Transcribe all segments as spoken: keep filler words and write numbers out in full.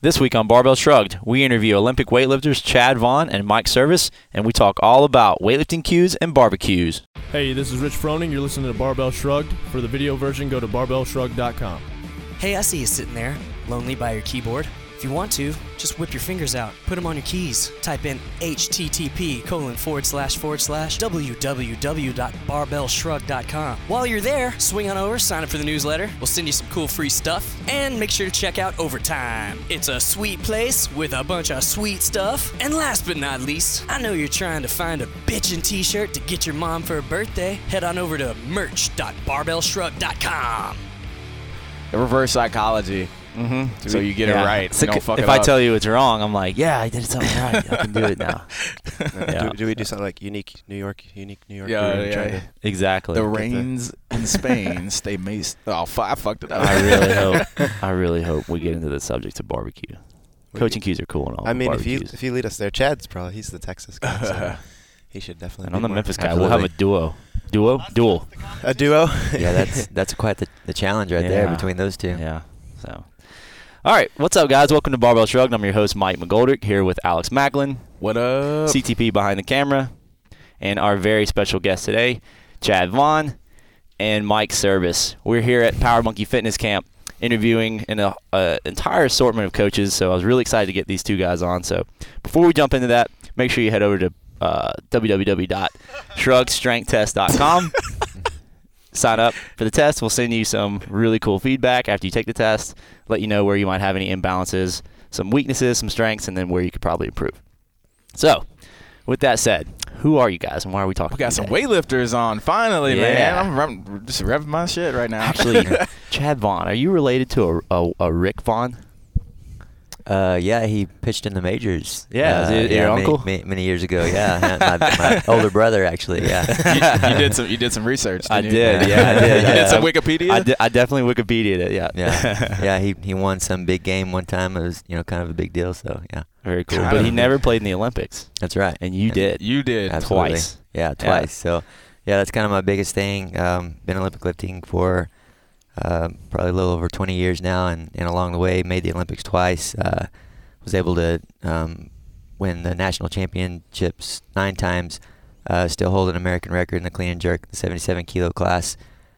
This week on Barbell Shrugged, we interview Olympic weightlifters Chad Vaughn and Mike Service, and we talk all about weightlifting cues and barbecues. Hey, this is Rich Froning. You're listening to Barbell Shrugged. For the video version, go to barbell shrugged dot com. Hey, I see you sitting there, lonely by your keyboard. If you want to, just whip your fingers out, put them on your keys, type in http colon forward slash forward slash www dot barbell shrugged dot com. While you're there, swing on over, sign up for the newsletter. We'll send you some cool free stuff, and make sure to check out Overtime. It's a sweet place with a bunch of sweet stuff. And last but not least, I know you're trying to find a bitchin' t-shirt to get your mom for her birthday. Head on over to merch dot barbell shrugged dot com. Reverse psychology. Mm-hmm. So you get yeah. it right. So You don't fuck if it I up. tell you it's wrong, I'm like, yeah, I did something right. I can do it now. Yeah. do, do we do something like unique New York, unique New York? Yeah, brew and yeah, try yeah. to- Exactly. The rains in Spain stay maced. Oh, fu- I fucked it up. I really hope. I really hope we get into the subject of barbecue. We Coaching could- cues are cool and all. I mean, if you barbecues. if you lead us there, Chad's probably he's the Texas guy, so he should definitely. and be I'm the more- Memphis guy. We'll have a duo. Duo? Duel. a duo. Yeah, that's that's quite the, the challenge right there Yeah. between those two. Yeah. So. All right. What's up, guys? Welcome to Barbell Shrugged. I'm your host, Mike McGoldrick, here with Alex Macklin, What up? C T P behind the camera, and our very special guest today, Chad Vaughn and Mike Service. We're here at Power Monkey Fitness Camp interviewing an uh, uh, entire assortment of coaches, so I was really excited to get these two guys on. So before we jump into that, make sure you head over to uh, w w w dot shrug strength test dot com. Sign up for the test. We'll send you some really cool feedback after you take the test, let you know where you might have any imbalances, some weaknesses, some strengths, and then where you could probably improve. So, with that said, who are you guys and why are we talking We got some today? weightlifters on finally, Yeah. man. I'm rev- just revving my shit right now. Actually, Chad Vaughn, are you related to a, a, a Rick Vaughn? Uh, yeah, he pitched in the majors. Yeah, uh, is it your yeah, many, uncle? Many, many years ago. Yeah, my, my older brother actually. Yeah, you, you did some. You did some research. I Didn't you? did, yeah, I did. You yeah. did some Wikipedia. I, di- I definitely Wikipedia'd it, yeah. yeah, yeah. He he won some big game one time. It was you know kind of a big deal. So yeah, Very cool. Kind But he of. never played in the Olympics, that's right. and you And did. You did. Absolutely. twice. Yeah, twice. So yeah, that's kind of my biggest thing. Um, been Olympic lifting for uh, probably a little over twenty years now, and, and along the way made the Olympics twice. Uh, was able to um, win the national championships nine times. Uh, still hold an American record in the clean and jerk, the seventy-seven kilo class.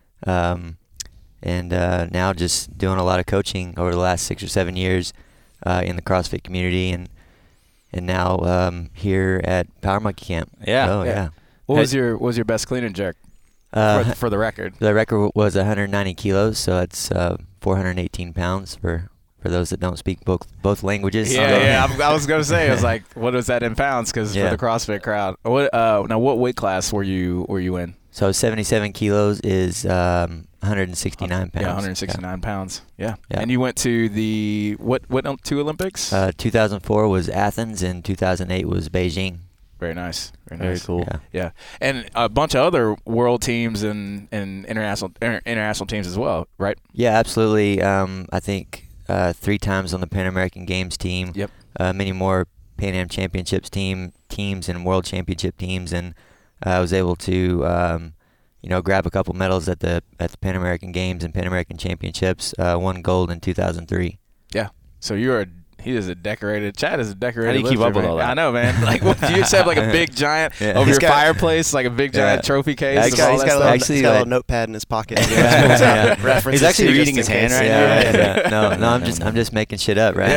Um, and uh, now just doing a lot of coaching over the last six or seven years uh, in the CrossFit community, and and now um, here at Power Monkey Camp. Yeah. Oh Yeah. yeah. What was your What was your best clean and jerk Uh, for, for the record? The record was one hundred ninety kilos, so it's uh, four hundred eighteen pounds for, for those that don't speak both both languages. Yeah, So- yeah. I, I was gonna say, I was like, what was that in pounds? Because Yeah. for the CrossFit crowd, what? Uh, now, what weight class were you Were you in? So seventy-seven kilos is um, one hundred sixty-nine pounds. Yeah, one hundred sixty-nine pounds. Yeah. Yeah. And you went to the what? What um, two Olympics? Uh, two thousand four was Athens, and two thousand eight was Beijing. Very nice. Very Very nice. cool. Yeah. Yeah, and a bunch of other world teams and, and international inter- international teams as well, right? Yeah, absolutely. Um, I think uh, three times on the Pan American Games team. Yep. Uh, many more Pan Am Championships team teams and World Championship teams, and uh, I was able to, um, you know, grab a couple medals at the at the Pan American Games and Pan American Championships. Uh, won gold in two thousand three. So you're a he is a decorated. Chad is a decorated. How do you keep lifter, up with man. all that? I know, man. Like, what, do you just have like a big giant Yeah. over He's your got- fireplace, like a big giant Yeah. trophy case? He's of got, all he's that got, a, stuff? little, Actually, he's got a little like- notepad in his pocket. Yeah. References He's actually to reading just his in hand case. right Yeah, now. yeah, yeah. No, no, I'm just I'm just making shit up, right?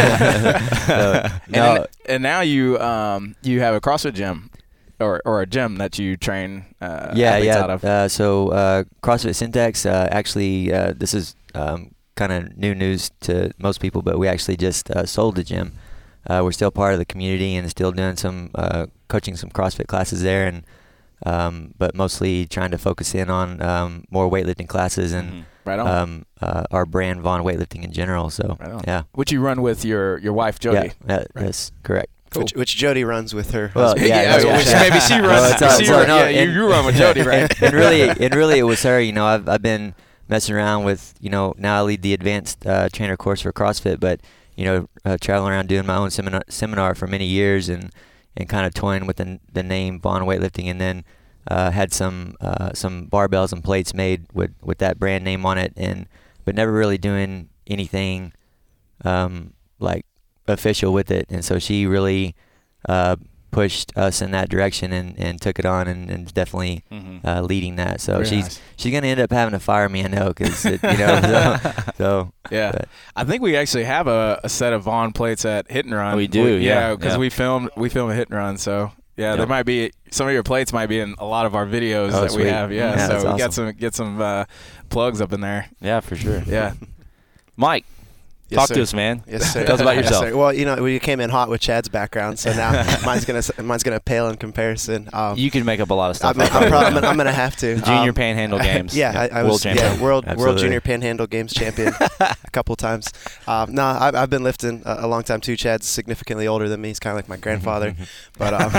So, And, no, then- and now you um you have a CrossFit gym, or or a gym that you train uh, yeah, athletes yeah. out of. Uh, so uh, CrossFit Syntax, uh, actually, uh, this is um, kind of new news to most people, but we actually just uh, sold the gym. Uh, we're still part of the community and still doing some uh, coaching some CrossFit classes there, and um, but mostly trying to focus in on um, more weightlifting classes and Mhm. Right on. um, uh, our brand Vaughn Weightlifting in general. So Right on. yeah, Which you run with your your wife Jody. yeah, that, that's correct. Cool. Which, which Jody runs with her Well, husband. yeah, yeah, no, which yeah. maybe she runs. Well, it's all- she it's all- run- no, yeah, you, and- you run with Jody, right? and, and really, and really, it was her. You know, I've I've been messing around with. You know, now I lead the advanced uh, trainer course for CrossFit, but you know, uh, traveling around doing my own seminar seminar for many years, and and kind of toying with the the name Vaughn Weightlifting, and then uh, had some uh, some barbells and plates made with with that brand name on it, and but never really doing anything um, like official with it, and so she really uh, pushed us in that direction and, and took it on and, and definitely Mhm. uh, leading that. So Very she's nice. she's gonna end up having to fire me, I know, because you know. So, so Yeah, but- I think we actually have a, a set of Vaughn plates at Hit and Run. We do, yeah, because yeah. we filmed we filmed a Hit and Run. So yeah, Yep. there might be some of your plates might be in a lot of our videos Oh, that we sweet. have. Yeah, Yeah, so that's we got awesome. some get some uh, plugs up in there. Yeah, for sure. Yeah, Mike, Yes, talk sir. to us, man. Yes, sir. Tell us about Yes, yourself. sir. Well, you know, we came in hot with Chad's background, so now mine's gonna mine's gonna pale in comparison. Um, You can make up a lot of stuff. I'm, I'm, probably, I'm, gonna, I'm gonna have to. The Junior Um, Panhandle Games. Yeah, I, I World was champion. yeah, world world Absolutely. junior panhandle games champion a couple times. Um, no, I've, I've been lifting a, a long time too. Chad's significantly older than me. He's kind of like my grandfather, but um,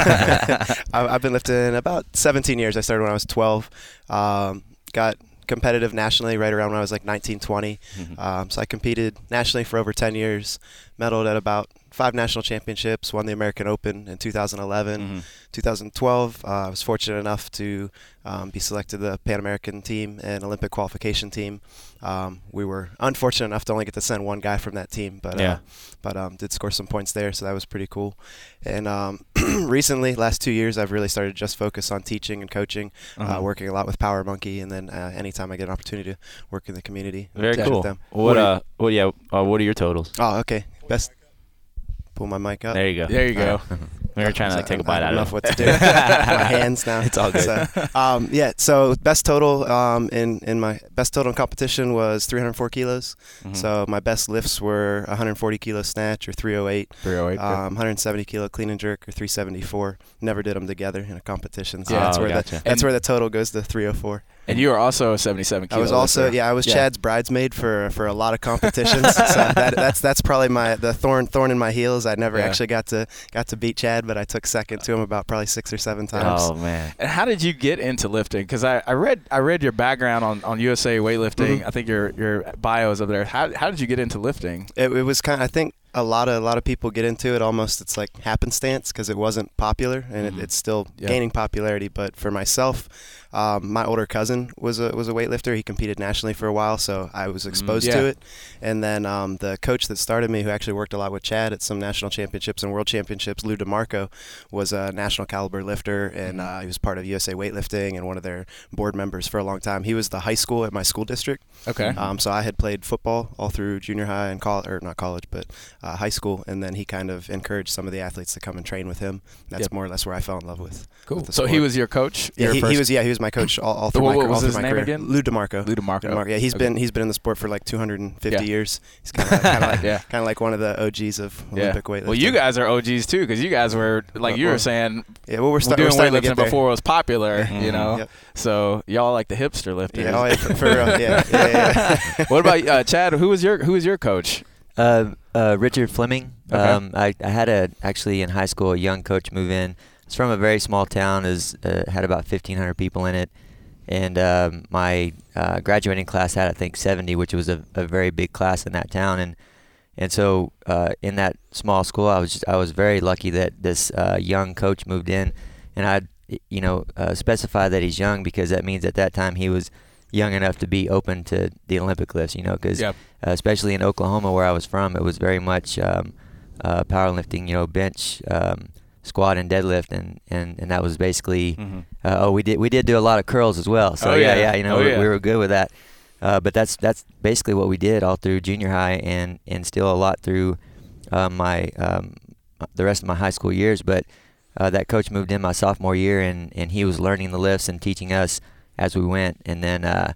I, I've been lifting about seventeen years. I started when I was twelve. Um, got competitive nationally right around when I was like nineteen, twenty. Mhm. Um, so I competed nationally for over ten years, medaled at about five national championships, won the American Open in two thousand eleven. Mhm. two thousand twelve, uh, I was fortunate enough to um, be selected to the Pan American team and Olympic qualification team. Um, we were unfortunate enough to only get to send one guy from that team, but Yeah. uh, but um, did score some points there, so that was pretty cool. And um, recently, last two years, I've really started to just focus on teaching and coaching, Uh-huh. uh, working a lot with Power Monkey, and then uh, anytime I get an opportunity to work in the community, Very teach with cool. them. What What uh, what yeah, uh, what are your totals? Oh, okay. Best. Pull my mic up. There you go. there you go. We were trying to So like, take a I bite don't out know of it. what to do. My hands now. It's all good. So, um, yeah. So best total um, in in my best total in competition was three hundred four kilos. Mhm. So my best lifts were one hundred forty kilo snatch or three oh eight, three oh eight. um, one hundred seventy kilo clean and jerk or three seventy-four. Never did them together in a competition. So Yeah. that's Oh, where gotcha. the that's And- where the total goes to three oh four. And you are also a seventy-seven I kilo. was also lifter. yeah I was Yeah. Chad's bridesmaid for for a lot of competitions. So that, that's that's probably my the thorn thorn in my heels. I never Yeah. actually got to got to beat Chad, but I took second to him about probably six or seven times. Oh man. And how did you get into lifting? Because I, I read I read your background on, on U S A weightlifting. Mhm. I think your your bio is up there. How how did you get into lifting? It, it was kind of, I think a lot of a lot of people get into it almost it's like happenstance because it wasn't popular and Mhm. it, it's still Yeah. gaining popularity. But for myself, um, my older cousin was a was a weightlifter. He competed nationally for a while, so I was exposed Mm, yeah. to it. And then um, the coach that started me, who actually worked a lot with Chad at some national championships and world championships, Lou DeMarco, was a national caliber lifter, and Mhm. uh, he was part of U S A Weightlifting and one of their board members for a long time. He was the high school at my school district. Okay. Um, so I had played football all through junior high and college, or not college, but uh, high school, and then he kind of encouraged some of the athletes to come and train with him. That's Yep. more or less where I fell in love with. Cool. with the So he sport. was your coach. Yeah, your he, he first- was. Yeah, he was my coach all, all through What- my, what all was through his my name career. again? Lou DeMarco. Lou DeMarco. Lou DeMarco. Yeah, he's Okay. been he's been in the sport for like two hundred fifty Yeah. years. He's kind of kind of like Yeah. kind of like one of the O Gs of Yeah. Olympic weightlifting. Well, you guys are O Gs too, because you guys were like you were Well, saying yeah, well, we're, we're sta- we're doing starting to weightlifting get there. before it was popular. Mhm. You know, Yep. so y'all like the hipster lifters. Yeah, oh, yeah, for, for real. Yeah, yeah, yeah. yeah. What about uh, Chad? Who was your who was your coach? Uh, uh, Richard Fleming. Okay. Um, I, I had a actually in high school a young coach move in. It's from a very small town. Is uh, had about fifteen hundred people in it, and um, my uh, graduating class had I think seventy, which was a, a very big class in that town. And and so uh, in that small school, I was just, I was very lucky that this uh, young coach moved in, and I you know uh, specify that he's young because that means at that time he was young enough to be open to the Olympic lifts. You know, because Yep. uh, especially in Oklahoma where I was from, it was very much um, uh, powerlifting, you know, bench, um, squat, and deadlift, and, and, and that was basically. Mhm. Uh, oh, we did we did do a lot of curls as well. So Oh, yeah, yeah. yeah, you know, Oh, we, yeah. we were good with that. Uh, but that's that's basically what we did all through junior high, and, and still a lot through uh, my um, the rest of my high school years. But uh, that coach moved in my sophomore year, and, and he was learning the lifts and teaching us as we went. And then uh,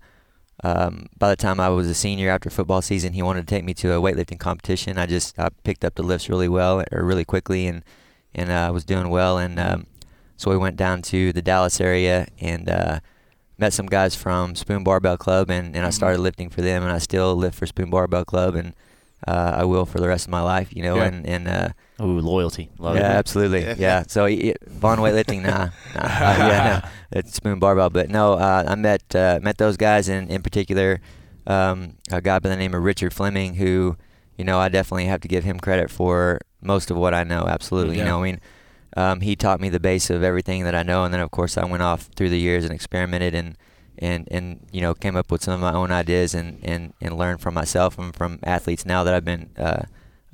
um, by the time I was a senior after football season, he wanted to take me to a weightlifting competition. I just I picked up the lifts really well or really quickly, and and I uh, was doing well. And um, so we went down to the Dallas area and uh, met some guys from Spoon Barbell Club, and, and I started lifting for them, and I still lift for Spoon Barbell Club, and uh, I will for the rest of my life, you know. Yeah. And and uh, Ooh, loyalty. Love yeah, it. absolutely. Yeah. Yeah. So it, Vaughn weightlifting, nah, nah. Uh, yeah, no, it's Spoon Barbell. But no, uh, I met uh, met those guys, and in particular, um, a guy by the name of Richard Fleming, who, you know, I definitely have to give him credit for most of what I know. Absolutely. Yeah. You know, I mean, um, he taught me the base of everything that I know, and then of course I went off through the years and experimented and. And, and you know, came up with some of my own ideas and, and, and learned from myself and from athletes now that I've been uh,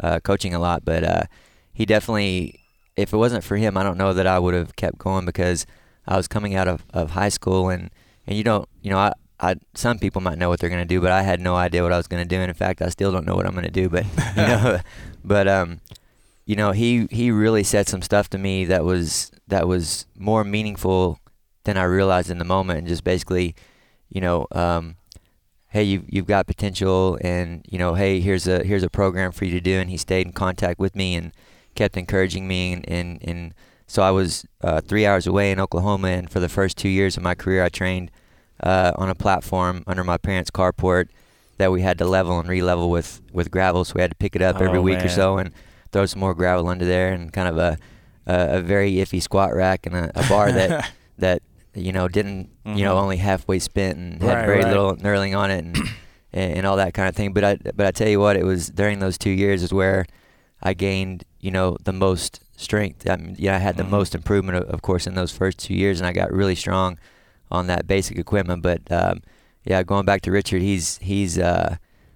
uh, coaching a lot. But uh, he definitely, if it wasn't for him, I don't know that I would have kept going, because I was coming out of, of high school, and, and you don't, you know, I, I some people might know what they're going to do, but I had no idea what I was going to do. And in fact, I still don't know what I'm going to do. But you know, but um, you know, he he really said some stuff to me that was that was more meaningful than I realized in the moment, and just basically, you know, um, hey, you've you've got potential, and you know, hey, here's a here's a program for you to do. And he stayed in contact with me and kept encouraging me, and and, and so I was uh, three hours away in Oklahoma, and for the first two years of my career, I trained uh, on a platform under my parents' carport that we had to level and re-level with with gravel. So we had to pick it up every Oh, week man. or so and throw some more gravel under there, and kind of a a, a very iffy squat rack and a, a bar that that. you know, didn't, Mm-hmm. you know, only halfway spent and had Right, very right. little knurling on it, and, and and all that kind of thing. But I but I tell you what, it was during those two years is where I gained, you know, the most strength. I mean, yeah, I had the Mhm. most improvement, of, of course, in those first two years, and I got really strong on that basic equipment. But um, yeah, going back to Richard, he's he's. Uh,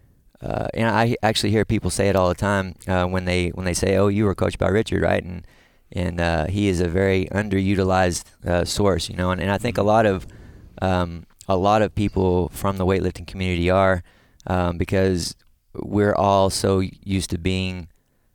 uh, and I actually hear people say it all the time uh, when they when they say, "Oh, you were coached by Richard, right?" And and uh, he is a very underutilized uh, source, you know. And, and I think a lot of um, a lot of people from the weightlifting community are, um, because we're all so used to being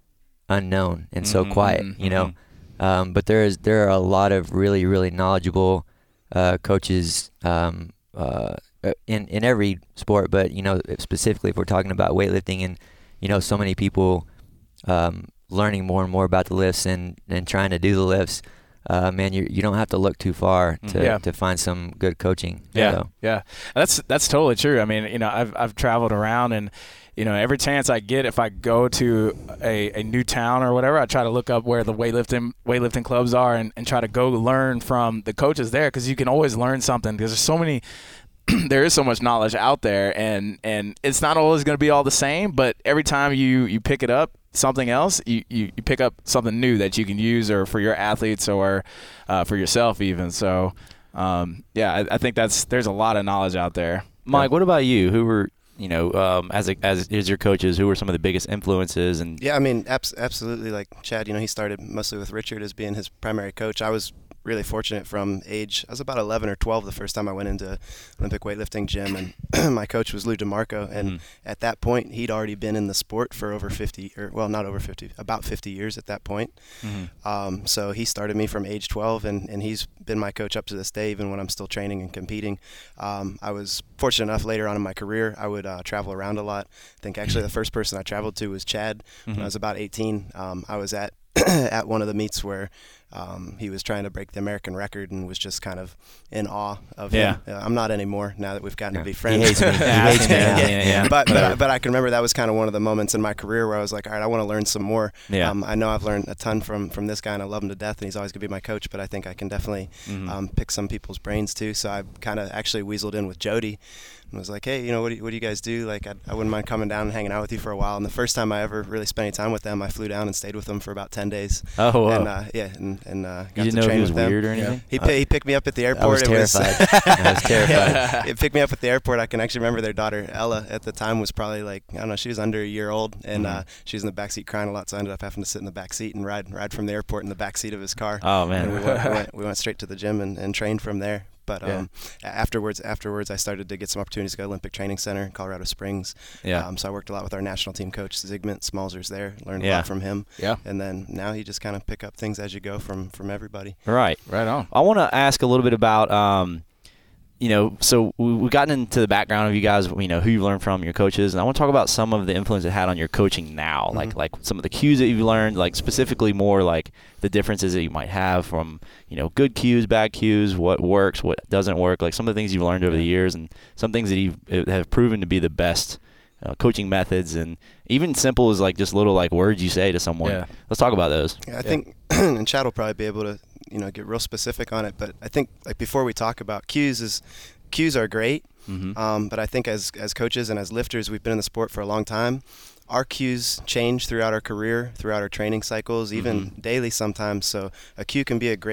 unknown and so Mhm, quiet, mhm, you know. Um, but there is there are a lot of really really knowledgeable uh, coaches um, uh, in in every sport, but you know, specifically if we're talking about weightlifting, and you know, so many people um, learning more and more about the lifts and, and trying to do the lifts. Uh, man, you you don't have to look too far to Yeah. to find some good coaching. Yeah, So, yeah, that's that's totally true. I mean, you know, I've I've traveled around, and you know, every chance I get, if I go to a, a new town or whatever, I try to look up where the weightlifting weightlifting clubs are, and, and try to go learn from the coaches there, because you can always learn something, because there's so many. There is so much knowledge out there, and, and it's not always going to be all the same, but every time you, you pick it up, something else, you, you, you pick up something new that you can use, or for your athletes, or uh, for yourself even. So, um, yeah, I, I think that's there's a lot of knowledge out there. Mike, what about you? Who were, you know, um, as a, as as your coaches, who were some of the biggest influences? And Yeah, I mean, abs- absolutely. Like Chad, you know, he started mostly with Richard as being his primary coach. I was really fortunate from age, I was about eleven or twelve the first time I went into Olympic weightlifting gym, and my coach was Lou DeMarco, and Mhm. at that point he'd already been in the sport for over fifty, or well, not over fifty, about fifty years at that point. Mhm. Um, so he started me from age twelve, and, and he's been my coach up to this day, even when I'm still training and competing. Um, I was fortunate enough later on in my career, I would uh, travel around a lot. I think actually the first person I traveled to was Chad. When I was about eighteen, um, I was at at one of the meets where um, he was trying to break the American record, and was just kind of in awe of Yeah. him. Uh, I'm not anymore now that we've gotten to be he friends. hates me. He Yeah, hates me. yeah, now. yeah, yeah. But but, I, Whatever. but I can remember that was kind of one of the moments in my career where I was like, all right, I want to learn some more. Yeah. Um, I know I've learned a ton from from this guy, and I love him to death, and he's always gonna be my coach. But I think I can definitely Mhm. um, pick some people's brains too. So I kind of actually weaseled in with Jody, and was like, hey, you know, what do you, what do you guys do? Like, I, I wouldn't mind coming down and hanging out with you for a while. And the first time I ever really spent any time with them, I flew down and stayed with them for about ten days. Oh, whoa. And uh, yeah, and, and uh, got you didn't to know if train he was with them. weird or anything? He, pi- he picked me up at the airport. I was It terrified. I was terrified. Yeah, it picked me up at the airport. I can actually remember their daughter Ella at the time was probably like, I don't know, she was under a year old, and Mhm. uh, she was in the back seat crying a lot. So I ended up having to sit in the back seat and ride ride from the airport in the back seat of his car. Oh, And we man. went, we went we went straight to the gym and, and trained from there. But Yeah. um, a- afterwards, afterwards, I started to get some opportunities to go to Olympic Training Center in Colorado Springs. Yeah. Um, so I worked a lot with our national team coach Zygmunt Smalzer's there. Learned a Yeah. lot from him. Yeah. And then now you just kind of pick up things as you go from from everybody. Right. Right on. I want to ask a little bit about, um, you know, so we- we've gotten into the background of you guys, you know, who you learned from, your coaches, and I want to talk about some of the influence it had on your coaching now, Mhm. like like some of the cues that you've learned, like specifically more like the differences that you might have from, you know, good cues, bad cues, what works, what doesn't work, like some of the things you've learned over the years, and some things that you have proven to be the best uh, coaching methods, and even simple as like just little like words you say to someone. Yeah. Let's talk about those. Yeah, I think, and Chad will probably be able to, you know, get real specific on it. But I think, like before we talk about cues, is cues are great. Mm-hmm. Um, but I think as as coaches and as lifters, we've been in the sport for a long time. Our cues change throughout our career, throughout our training cycles, even Mhm. daily sometimes. So a cue can be a great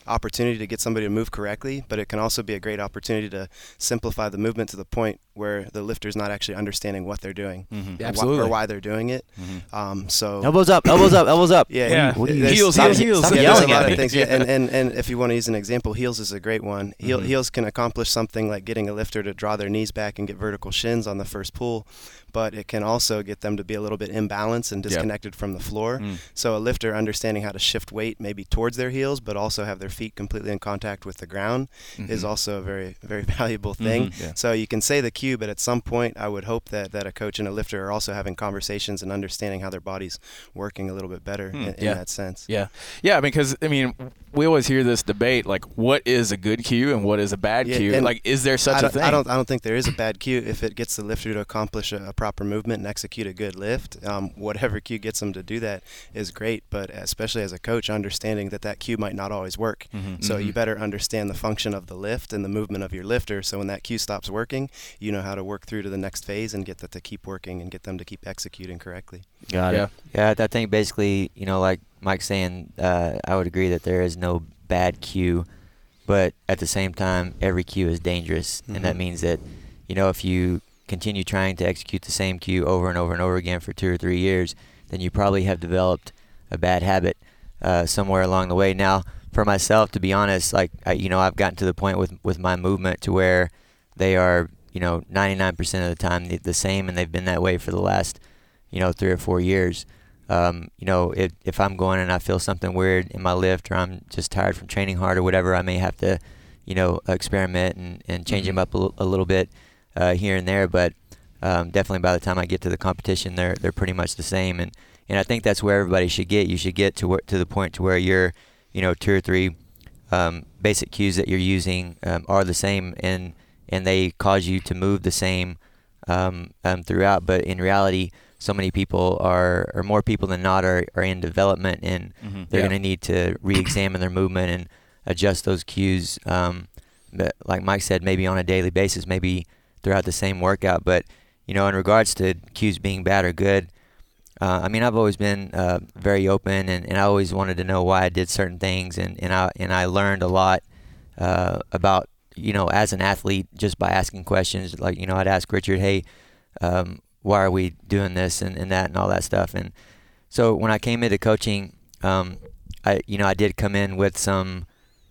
opportunity to get somebody to move correctly, but it can also be a great opportunity to simplify the movement to the point where the lifter's not actually understanding what they're doing, Mm-hmm. or, Absolutely. wh- or why they're doing it. Mm-hmm. Um, so Elbows up, elbows up, elbows up. yeah, Yeah. What do you- there's- Heels, stop- heels, heels. stop Stop yeah, there's yelling a lot at of me. things. Yeah. And, and and if you want to use an example, heels is a great one. Heel, Mhm. Heels can accomplish something like getting a lifter to draw their knees back and get vertical shins on the first pull, but it can also get them to be a little bit imbalanced and disconnected from the floor. Mm. So a lifter understanding how to shift weight maybe towards their heels, but also have their feet completely in contact with the ground is Mhm. also a very, very valuable thing. Mhm. Yeah. So you can say the cue, but at some point I would hope that, that a coach and a lifter are also having conversations and understanding how their body's working a little bit better Hmm. in, in Yeah. that sense. Yeah, yeah, because I mean, we always hear this debate like, what is a good cue and what is a bad Yeah, cue? and Like, is there such I a don't, thing? I don't. I don't think there is a bad cue if it gets the lifter to accomplish a, a proper movement and execute a good lift. Um, whatever cue gets them to do that is great. But especially as a coach, understanding that that cue might not always work. Mhm. So you Mhm. better understand the function of the lift and the movement of your lifter. So when that cue stops working, you know how to work through to the next phase and get that to keep working and get them to keep executing correctly. Got Yeah. it. Yeah, I think basically, you know, like Mike's saying, uh, I would agree that there is no bad cue, but at the same time, every cue is dangerous, and that Mhm. means that, you know, if you continue trying to execute the same cue over and over and over again for two or three years, then you probably have developed a bad habit uh, somewhere along the way. Now, for myself, to be honest, like I, you know, I've gotten to the point with with my movement to where they are, you know, ninety-nine percent of the time the, the same, and they've been that way for the last, you know, three or four years. Um, you know, if if I'm going and I feel something weird in my lift, or I'm just tired from training hard or whatever, I may have to, you know, experiment and, and change them up a, l- a little bit uh, here and there. But um, definitely by the time I get to the competition, they're they're pretty much the same. And, and I think that's where everybody should get. You should get to where, to the point to where you're, you know, two or three um, basic cues that you're using um, are the same, and and they cause you to move the same um, um, throughout. But in reality, so many people are, or more people than not, are, are in development, and Mhm. they're Yeah. going to need to re-examine their movement and adjust those cues. Um, but like Mike said, maybe on a daily basis, maybe throughout the same workout. But you know, in regards to cues being bad or good, uh, I mean, I've always been uh, very open, and, and I always wanted to know why I did certain things, and, and I and I learned a lot uh, about, you know, as an athlete, just by asking questions. Like, you know, I'd ask Richard, hey, um, why are we doing this and, and that and all that stuff. And so when I came into coaching, um, I you know I did come in with some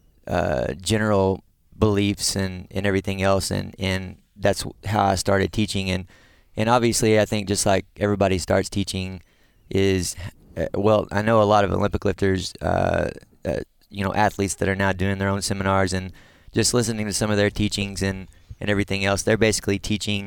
uh, general beliefs and, and everything else, and, and that's how I started teaching. And and obviously, I think just like everybody starts teaching is, uh, well, I know a lot of Olympic lifters, uh, uh, you know, athletes that are now doing their own seminars, and just listening to some of their teachings and, and everything else, they're basically teaching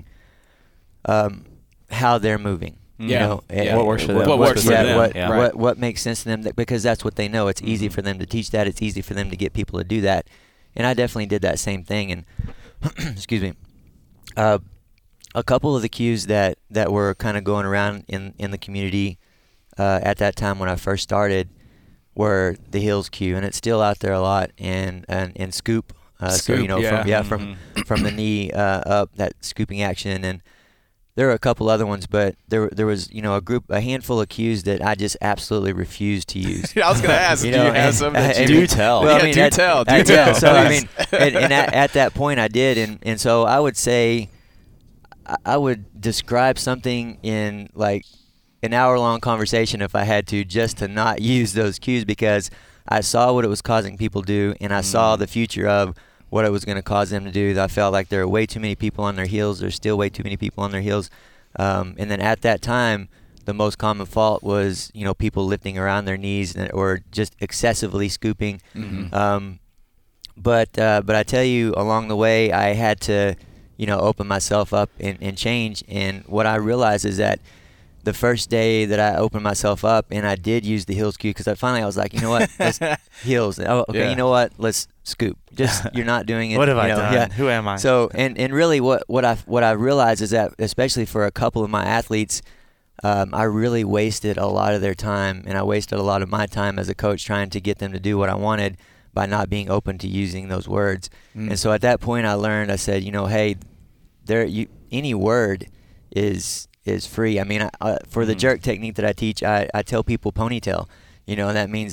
um, how they're moving. You Yeah. know, Yeah. and What works for them. What works for yeah, them, What, yeah. what, Right. what makes sense to them, that, because that's what they know. It's easy Mhm. for them to teach that. It's easy for them to get people to do that. And I definitely did that same thing. And excuse me, uh, a couple of the cues that, that were kind of going around in, in the community uh, at that time when I first started were the heels cue, and it's still out there a lot, and and, and scoop. Uh, so you Scoop, know, yeah. from yeah, from Mhm. from the knee uh, up, that scooping action. And there were a couple other ones, but there there was, you know, a group, a handful of cues that I just absolutely refused to use. I was gonna ask, You do know, you have and- some that and- you Do tell. Well, Yeah, I mean, do at- tell, do at- yeah, tell, so I please. mean, and, and at, at that point I did, and, and so I would say, I- I would describe something in like an hour-long conversation if I had to, just to not use those cues, because I saw what it was causing people to do, and I saw Mm. the future of what it was going to cause them to do. I felt like there were way too many people on their heels. There's still way too many people on their heels. Um, and then at that time, the most common fault was, you know, people lifting around their knees and- or just excessively scooping. Mhm. Um, but uh, but I tell you, along the way, I had to, you know, open myself up and, and change. And what I realized is that the first day that I opened myself up and I did use the heels cue, because I finally I was like, you know what, let's heels. Oh, okay, Yeah. you know what, let's scoop. Just you're not doing it. What have you I know, done? Yeah. Who am I? So and, and really what, what I what I realized is that, especially for a couple of my athletes, um, I really wasted a lot of their time, and I wasted a lot of my time as a coach trying to get them to do what I wanted by not being open to using those words. Mm. And so at that point I learned, I said, you know, hey, there you any word is is free. I mean, I, uh, for the Mhm. jerk technique that I teach, I, I tell people ponytail. You know, that means that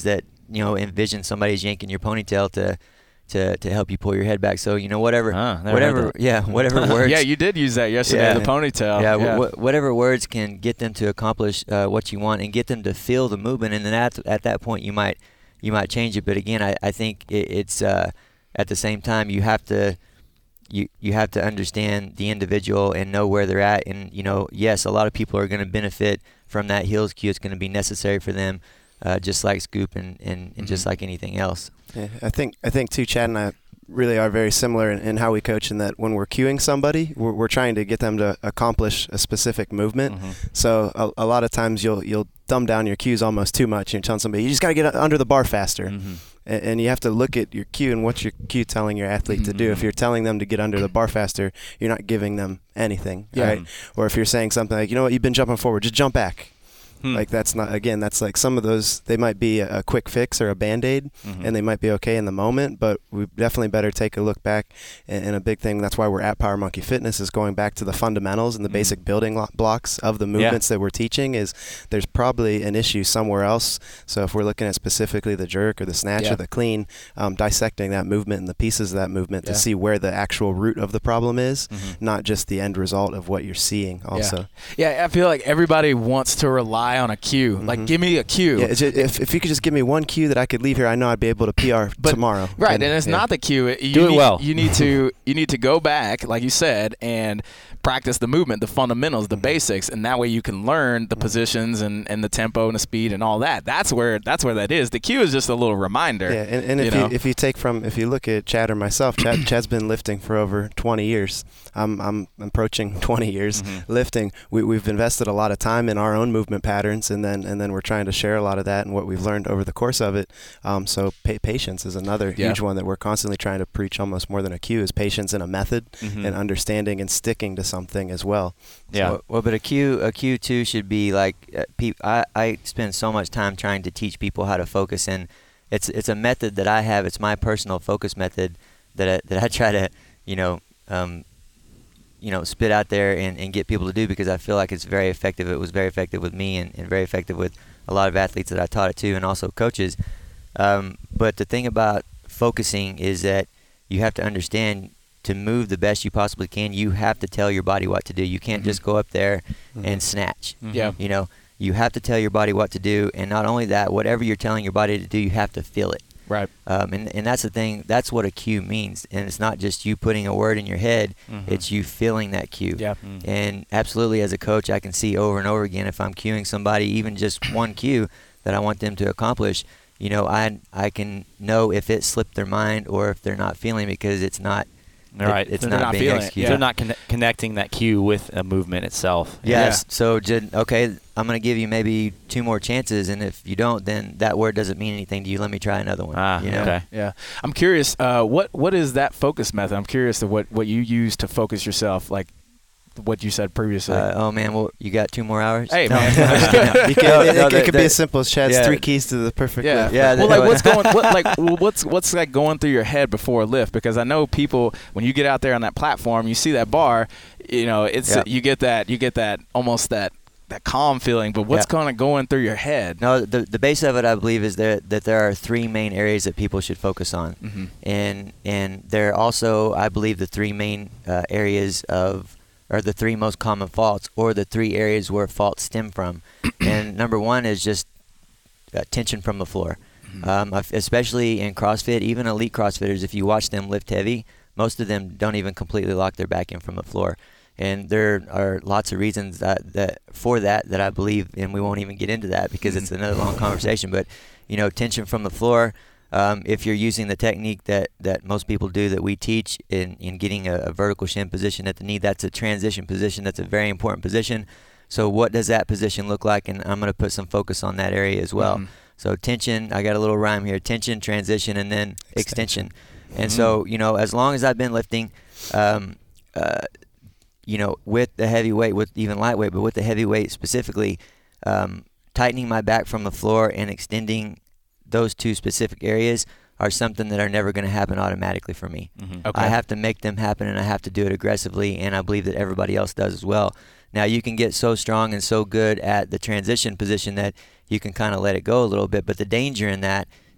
you know, envision somebody's yanking your ponytail to to to help you pull your head back. So you know, whatever, Huh, never heard whatever, that. yeah, whatever words. Yeah, you did use that yesterday. Yeah. The ponytail. Yeah, Yeah. wh- whatever words can get them to accomplish uh, what you want and get them to feel the movement, and then at at that point you might you might change it. But again, I, I think it, it's uh, at the same time you have to you you have to understand the individual and know where they're at. And you know, yes, a lot of people are going to benefit from that heels cue. It's going to be necessary for them, uh, just like scoop and, and, and Mm-hmm. just like anything else. Yeah, I think I think too, Chad and I really are very similar in, in how we coach, in that when we're cueing somebody, we're, we're trying to get them to accomplish a specific movement. Mm-hmm. So a, a lot of times you'll you'll dumb down your cues almost too much. You're telling somebody, you just got to get under the bar faster. Mm-hmm. And, and you have to look at your cue and what's your cue telling your athlete to do. If you're telling them to get under the bar faster, you're not giving them anything, Yeah. right? Or if you're saying something like, you know what, you've been jumping forward, just jump back. Hmm. Like that's not, again, that's like some of those, they might be a, a quick fix or a Band-Aid, Mhm. and they might be okay in the moment, but we definitely better take a look back. And, and a big thing, that's why we're at Power Monkey Fitness, is going back to the fundamentals and the Mhm. basic building lo- blocks of the movements that we're teaching. Is there's probably an issue somewhere else. So if we're looking at specifically the jerk or the snatch Yeah. or the clean, um, dissecting that movement and the pieces of that movement Yeah. to see where the actual root of the problem is, Mhm. not just the end result of what you're seeing also. Yeah, I feel like everybody wants to rely on a cue. Like, Mhm. give me a cue. Yeah, it's ju- if, if you could just give me one cue that I could leave here, I know I'd be able to P R But- tomorrow. Right, and it's yeah. not the cue. It- You Do it need, well. You need to you need to go back, like you said, and practice the movement, the fundamentals, the basics, and that way you can learn the positions and, and the tempo and the speed and all that. That's where that's where that is. The cue is just a little reminder. Yeah, and, and if you you, know? if you take from if you look at Chad or myself, Chad Chad's been lifting for over twenty years. I'm I'm approaching twenty years Mhm. lifting. We we've invested a lot of time in our own movement patterns, and then and then we're trying to share a lot of that and what we've learned over the course of it. Um, so pa- patience is another Yeah. huge one that we're constantly trying to preach, almost more than a cue, is patience and a method, Mhm. and understanding and sticking to something as well. Yeah. Well, well, but a cue, a cue too should be like, uh, peop I, I spend so much time trying to teach people how to focus, and it's it's a method that I have. It's my personal focus method that I, that I try to, you know, um, you know, spit out there and, and get people to do, because I feel like it's very effective. It was very effective with me, and, and very effective with a lot of athletes that I taught it to, and also coaches. Um, but the thing about focusing is that you have to understand, to move the best you possibly can, you have to tell your body what to do. You can't Mhm. just go up there Mhm. and snatch. Mhm. Yeah. You know, you have to tell your body what to do, and not only that, whatever you're telling your body to do, you have to feel it. Right. Um, and, and that's the thing. That's what a cue means. And it's not just you putting a word in your head. Mhm. It's you feeling that cue. Yeah. Mhm. And absolutely, as a coach, I can see over and over again, if I'm cueing somebody, even just one cue that I want them to accomplish, you know, I I can know if it slipped their mind or if they're not feeling, because it's not. All right. It, it's So they're not, not being feeling it. executed. They're not conne- connecting that cue with a movement itself. Yes. So, just, okay, I'm going to give you maybe two more chances, and if you don't, then that word doesn't mean anything to you. Let me try another one. Ah, you know? okay. Yeah. I'm curious, uh, what what is that focus method? I'm curious to what, what you use to focus yourself, like what you said previously. Uh, oh man, well, you got two more hours? Hey, No. man. You can, No, it, no, it, the- could be the- as simple as Chad's yeah. three keys to the perfect Yeah, lift. Yeah, Well, that- like what's going, what, like well, what's what's like going through your head before a lift? Because I know people, when you get out there on that platform, you see that bar, you know, it's Yeah. you get that you get that almost that that calm feeling. But what's Yeah. kind of going through your head? No, the the base of it, I believe, is that that there are three main areas that people should focus on, Mhm. and and there are also, I believe, the three main uh, areas of, or the three most common faults, or the three areas where faults stem from. And number one is just uh, tension from the floor. Um, I've- especially in CrossFit, even elite CrossFitters, if you watch them lift heavy, most of them don't even completely lock their back in from the floor. And there are lots of reasons that, that for that that I believe, and we won't even get into that because it's another long conversation. But, you know, tension from the floor, um, if you're using the technique that, that most people do, that we teach in, in getting a, a vertical shin position at the knee, that's a transition position. That's a very important position. So what does that position look like? And I'm going to put some focus on that area as well. Mhm. So tension, I got a little rhyme here, tension, transition, and then extension. Extension. And Mhm. so, you know, as long as I've been lifting, um, uh, you know, with the heavy weight, with even lightweight, but with the heavy weight specifically, um, tightening my back from the floor and extending those two specific areas are something that are never going to happen automatically for me. Mhm. Okay. I have to make them happen, and I have to do it aggressively, and I believe that everybody else does as well. Now, you can get so strong and so good at the transition position that you can kind of let it go a little bit, but the danger in that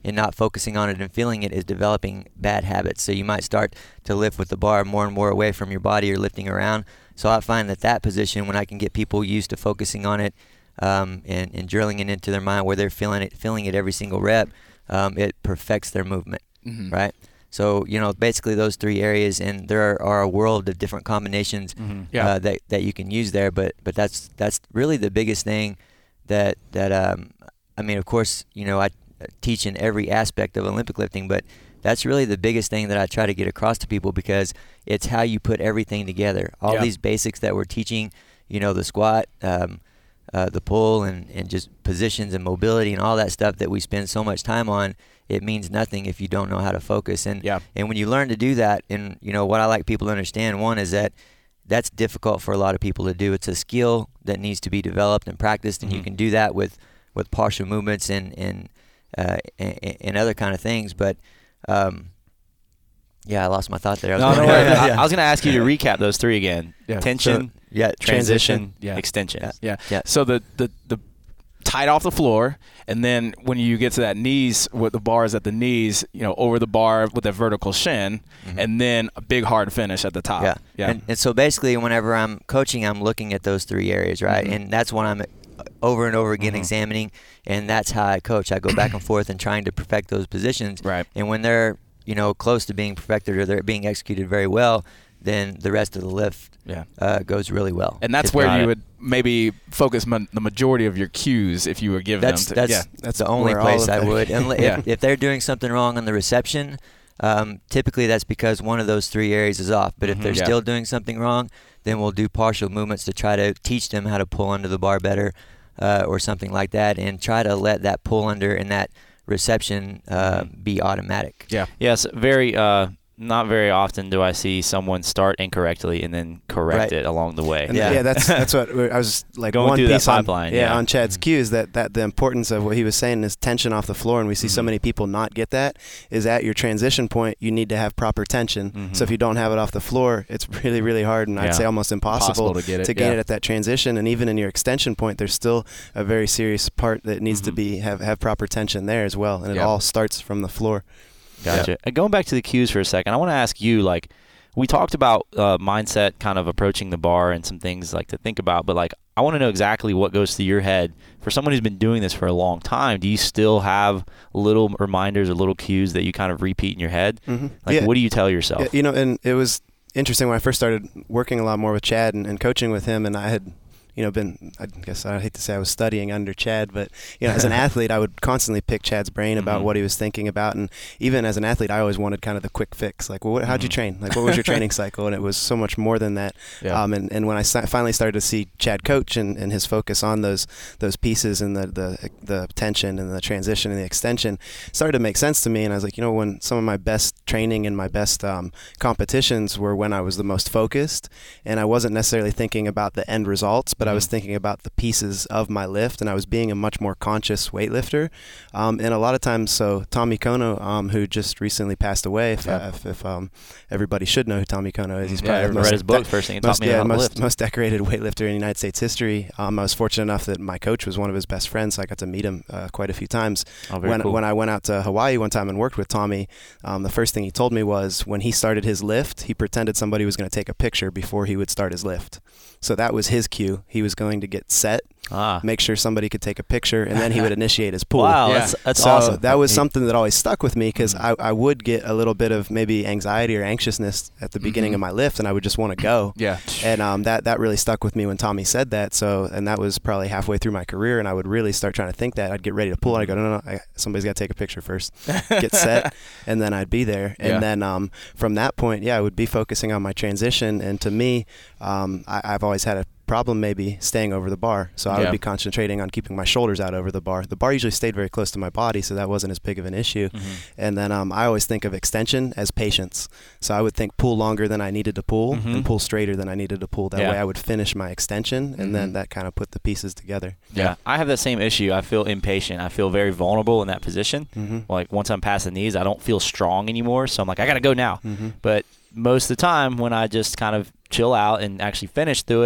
and not focusing on it and feeling it is developing bad habits. So you might start to lift with the bar more and more away from your body or lifting around. So I find that that position, when I can get people used to focusing on it um, and, and drilling it into their mind where they're feeling it, feeling it every single rep, um, it perfects their movement, mm-hmm. right? So, you know, basically those three areas, and there are, are a world of different combinations mm-hmm. yeah. uh, that, that you can use there, but but that's that's really the biggest thing that, that um, I mean, of course, you know, I teach in every aspect of Olympic lifting, but that's really the biggest thing that I try to get across to people, because it's how you put everything together. All yeah. these basics that we're teaching, you know, the squat, um, uh, the pull, and, and just positions and mobility and all that stuff that we spend so much time on, it means nothing if you don't know how to focus. And yeah. and when you learn to do that, and you know what I like people to understand, one is that that's difficult for a lot of people to do. It's a skill that needs to be developed and practiced, and mm-hmm. you can do that with, with partial movements and and, uh, and and other kind of things. But um, yeah, I lost my thought there. I was, no, going, no, yeah, yeah. I was going to ask you to recap those three again. Yeah. Tension, so, yeah, transition, transition yeah. extension. Yeah. Yeah. yeah. So the, the the tight off the floor, and then when you get to that knees, with the bars at the knees, you know, over the bar with a vertical shin, mm-hmm. and then a big hard finish at the top. Yeah. Yeah. And, and so basically, whenever I'm coaching, I'm looking at those three areas, right? Mm-hmm. And that's what I'm over and over again mm-hmm. examining, and that's how I coach. I go back and forth and trying to perfect those positions. Right. And when they're, you know, close to being perfected or they're being executed very well, then the rest of the lift yeah. uh, goes really well. And that's where you it. would maybe focus ma- the majority of your cues if you were given that's, them. To, that's yeah. that's the only place I would. And yeah. if, if they're doing something wrong on the reception, um, typically that's because one of those three areas is off. But if they're yeah. still doing something wrong, then we'll do partial movements to try to teach them how to pull under the bar better uh, or something like that, and try to let that pull under and that reception uh, be automatic. Yeah. Yes, very uh not very often do I see someone start incorrectly and then correct Right. it along the way. And Yeah. yeah, that's that's what I was like Going one through that piece on, pipeline, yeah, yeah. on Chad's cues, that, that the importance of what he was saying is tension off the floor, and we see Mm-hmm. so many people not get that, is at your transition point you need to have proper tension. Mm-hmm. So if you don't have it off the floor, it's really, really hard, and Yeah. I'd say almost impossible, Impossible to get it, to gain yeah. it at that transition. And even in your extension point, there's still a very serious part that needs Mm-hmm. to be have, have proper tension there as well, and it Yeah. all starts from the floor. Gotcha. Yeah. And going back to the cues for a second, I want to ask you, like, we talked about uh, mindset, kind of approaching the bar and some things like to think about, but like, I want to know exactly what goes through your head. For someone who's been doing this for a long time, do you still have little reminders or little cues that you kind of repeat in your head? Mm-hmm. Like, Yeah. what do you tell yourself? Yeah, you know, and it was interesting when I first started working a lot more with Chad and, and coaching with him, and I had, you know, been, I guess I hate to say I was studying under Chad, but, you know, as an athlete, I would constantly pick Chad's brain about Mm-hmm. what he was thinking about. And even as an athlete, I always wanted kind of the quick fix. Like, well, what, how'd you train? Like, what was your training cycle? And it was so much more than that. Yeah. Um, and, and when I si- finally started to see Chad coach and, and his focus on those those pieces and the, the, the tension and the transition and the extension, it started to make sense to me. And I was like, you know, when some of my best training and my best um, competitions were when I was the most focused, and I wasn't necessarily thinking about the end results, but I was thinking about the pieces of my lift, and I was being a much more conscious weightlifter. Um, and a lot of times, so Tommy Kono, um, who just recently passed away, if, Yeah. uh, if, if um, everybody should know who Tommy Kono is. He's Yeah, probably I the read most his book de- first thing. It most, taught me yeah, how to most, lift. most decorated weightlifter in United States history. Um, I was fortunate enough that my coach was one of his best friends, so I got to meet him uh, quite a few times. Oh, very when cool. when I went out to Hawaii one time and worked with Tommy, um, the first thing he told me was when he started his lift, he pretended somebody was going to take a picture before he would start his lift. So that was his cue. He was going to get set, Ah. make sure somebody could take a picture, and then he would initiate his pull. Wow, Yeah. that's, that's So awesome. that was something that always stuck with me, because Mm-hmm. I, I would get a little bit of maybe anxiety or anxiousness at the beginning Mm-hmm. of my lift, and I would just want to go. Yeah. And um, that, that really stuck with me when Tommy said that. So, and that was probably halfway through my career, and I would really start trying to think that. I'd get ready to pull, and I'd go, no, no, no I, somebody's got to take a picture first, get set, and then I'd be there. And Yeah. then um, from that point, yeah, I would be focusing on my transition. And to me, um, I, I've always had a problem maybe staying over the bar. So I Yeah. would be concentrating on keeping my shoulders out over the bar. The bar usually stayed very close to my body, so that wasn't as big of an issue. Mm-hmm. And then um, I always think of extension as patience. So I would think pull longer than I needed to pull Mhm. and pull straighter than I needed to pull. That Yeah. way I would finish my extension, and then Mhm. that kind of put the pieces together. Yeah, I have that same issue. I feel impatient. I feel very vulnerable in that position. Mm-hmm. Like, once I'm past the knees, I don't feel strong anymore. So I'm like, I got to go now. Mm-hmm. But most of the time, when I just kind of chill out and actually finish through it,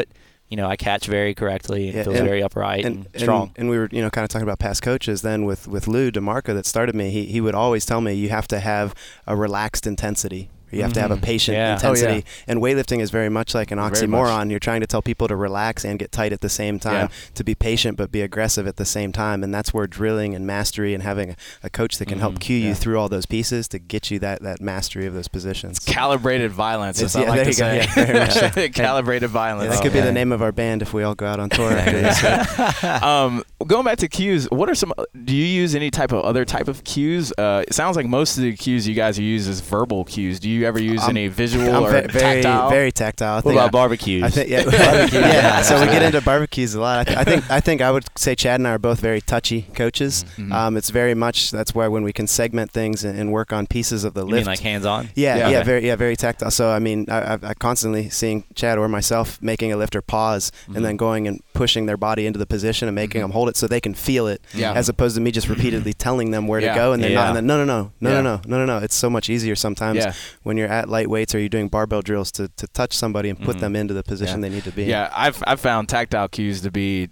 you know, I catch very correctly. It Yeah, feels and- very upright and, and, strong. And, and we were, you know, kind of talking about past coaches. Then with with Lou DeMarco that started me, he he would always tell me you have to have a relaxed intensity. You have to have a Mhm. patient Yeah. intensity. Oh, yeah. And weightlifting is very much like an Very oxymoron. much. You're trying to tell people to relax and get tight at the same time, Yeah. to be patient but be aggressive at the same time. And that's where drilling and mastery and having a, a coach that can help Mhm. cue you Yeah. through all those pieces to get you that, that mastery of those positions. Calibrated violence, as It's- I yeah, like there to you go. say. Yeah, very much so. Calibrated Yeah, violence. that could be yeah. the name of our band if we all go out on tour after this. um, going back to cues, what are some? Do you use any type of other type of cues? Uh, it sounds like most of the cues you guys use is verbal cues. Do you ever use I'm- any visual I'm or ve- very, tactile? very tactile. I What think about I- barbecues? I think yeah, Barbecue, yeah. yeah, So we get absolutely. into barbecues a lot. I, th- I think I think I would say Chad and I are both very touchy coaches. Mhm. Um, it's very much that's why when we can segment things and, and work on pieces of the you lift. mean like hands-on? yeah, Yeah. yeah, Okay. very yeah, very tactile. So I mean, I, I, I constantly seeing Chad or myself making a lifter pause Mhm. and then going and pushing their body into the position and making Mhm. them hold it so they can feel it, Yeah. as opposed to me just repeatedly telling them where Yeah. to go and they're Yeah. not. And then, no, no, no, no, Yeah. no, no, no, no, no. It's so much easier sometimes Yeah. when you're at light weights or you're doing barbell drills to, to touch somebody and put Mhm. them into the position Yeah. they need to be in. Yeah, I've I've found tactile cues to be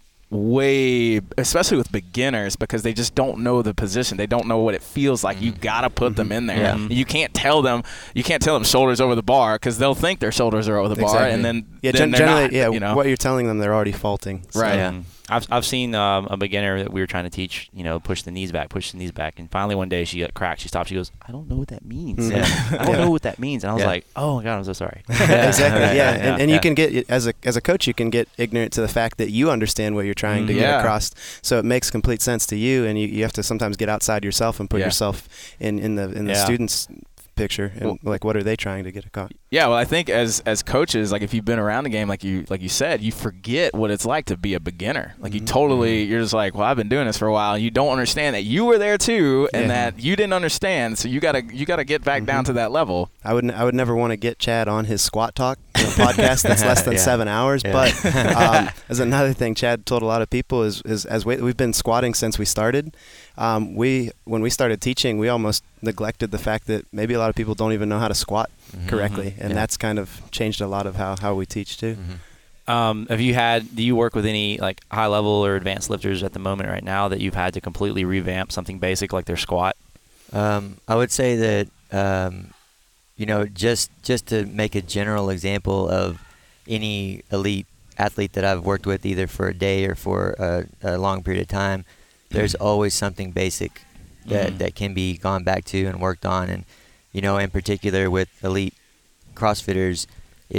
way, especially with beginners, because they just don't know the position. They don't know what it feels like. You gotta put them in there. Yeah. You can't tell them. You can't tell them shoulders over the bar because they'll think their shoulders are over the bar, Exactly. and then Yeah, then gen- they're generally, not, yeah. You know? What you're telling them, they're already faulting. So- Right. Yeah. Mhm. I've I've seen um, a beginner that we were trying to teach, you know, push the knees back, push the knees back, and finally one day she got cracked. She stopped. She goes, "I don't know what that means. Mhm. I don't Yeah. know what that means." And I was Yeah. like, "Oh my god, I'm so sorry." Yeah, exactly. Right, yeah, right, and, and yeah. you can get as a as a coach, you can get ignorant to the fact that you understand what you're trying to Mm, get yeah. across. So it makes complete sense to you, and you, you have to sometimes get outside yourself and put Yeah. yourself in, in the in the Yeah. student's picture and Well- like what are they trying to get across? Yeah, well, I think as as coaches, like if you've been around the game, like you like you said, you forget what it's like to be a beginner. Like you Mhm. totally, you're just like, well, I've been doing this for a while. And you don't understand that you were there too, and Yeah. that you didn't understand. So you gotta you gotta get back down Mhm. to that level. I would n- I would never want to get Chad on his squat talk you know, podcast that's less than Yeah. seven hours. Yeah. But um, as another thing, Chad told a lot of people is is as we, we've been squatting since we started. Um, we when we started teaching, we almost neglected the fact that maybe a lot of people don't even know how to squat Mhm. correctly, and Yeah. that's kind of changed a lot of how, how we teach too. Mhm. Um, have you had? Do you work with any like high level or advanced lifters at the moment right now that you've had to completely revamp something basic like their squat? Um, I would say that um, you know, just just to make a general example of any elite athlete that I've worked with, either for a day or for a, a long period of time, there's always something basic that Mhm. that can be gone back to and worked on. And you know, in particular with elite CrossFitters,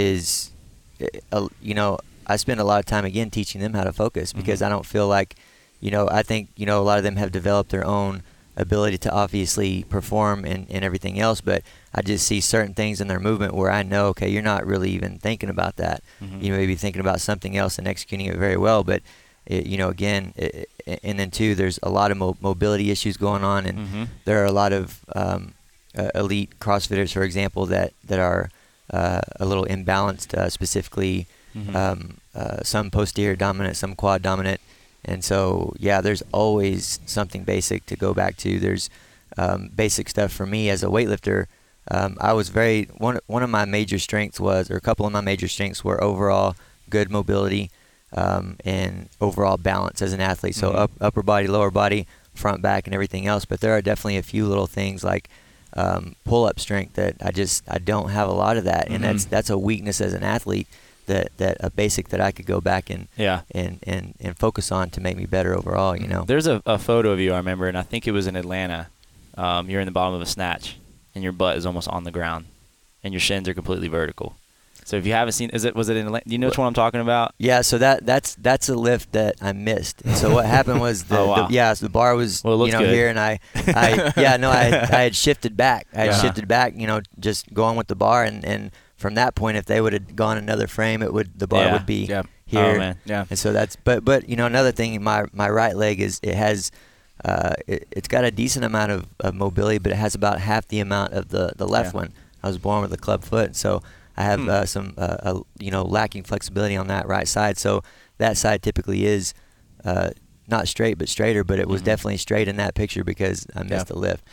is uh, you know, I spend a lot of time again teaching them how to focus because Mhm. I don't feel like, you know, I think, you know, a lot of them have developed their own ability to obviously perform and, and everything else, but I just see certain things in their movement where I know, okay, you're not really even thinking about that. Mhm. You may be thinking about something else and executing it very well, but it, you know, again, it, and then two, there's a lot of mo- mobility issues going on, and Mhm. there are a lot of um, uh, elite CrossFitters, for example, that that are uh, a little imbalanced, uh, specifically Mhm. um, uh, some posterior dominant, some quad dominant. And so, yeah, there's always something basic to go back to. There's um, basic stuff for me as a weightlifter. Um, I was very, one, one of my major strengths was, or a couple of my major strengths were overall good mobility um, and overall balance as an athlete. So Mhm. up, upper body, lower body, front, back, and everything else. But there are definitely a few little things like um, pull-up strength that I just, I don't have a lot of that. And Mhm. that's that's a weakness as an athlete. That, that a basic that I could go back and Yeah. and, and, and focus on to make me better overall, you know. There's a, a photo of you I remember, and I think it was in Atlanta. Um, you're in the bottom of a snatch, and your butt is almost on the ground, and your shins are completely vertical. So if you haven't seen, is it was it in Atlanta? Do you know which one I'm talking about? Yeah, so that that's that's a lift that I missed. And so what happened was the, Oh, wow. the yeah, so the bar was Well, it looks you know good. here, and I, I yeah no I I had shifted back. I had Yeah. shifted back, you know, just going with the bar, and, and from that point, if they would have gone another frame, it would the bar Yeah. would be Yeah. here. Oh, man. Yeah. And so that's but but you know another thing, my my right leg is it has uh it, it's got a decent amount of, of mobility, but it has about half the amount of the the left Yeah. one. I was born with a club foot, so I have Hmm. uh, some uh, uh, you know lacking flexibility on that right side. So that side typically is uh, not straight but straighter, but it was Mhm. definitely straight in that picture because I missed Yeah. the lift.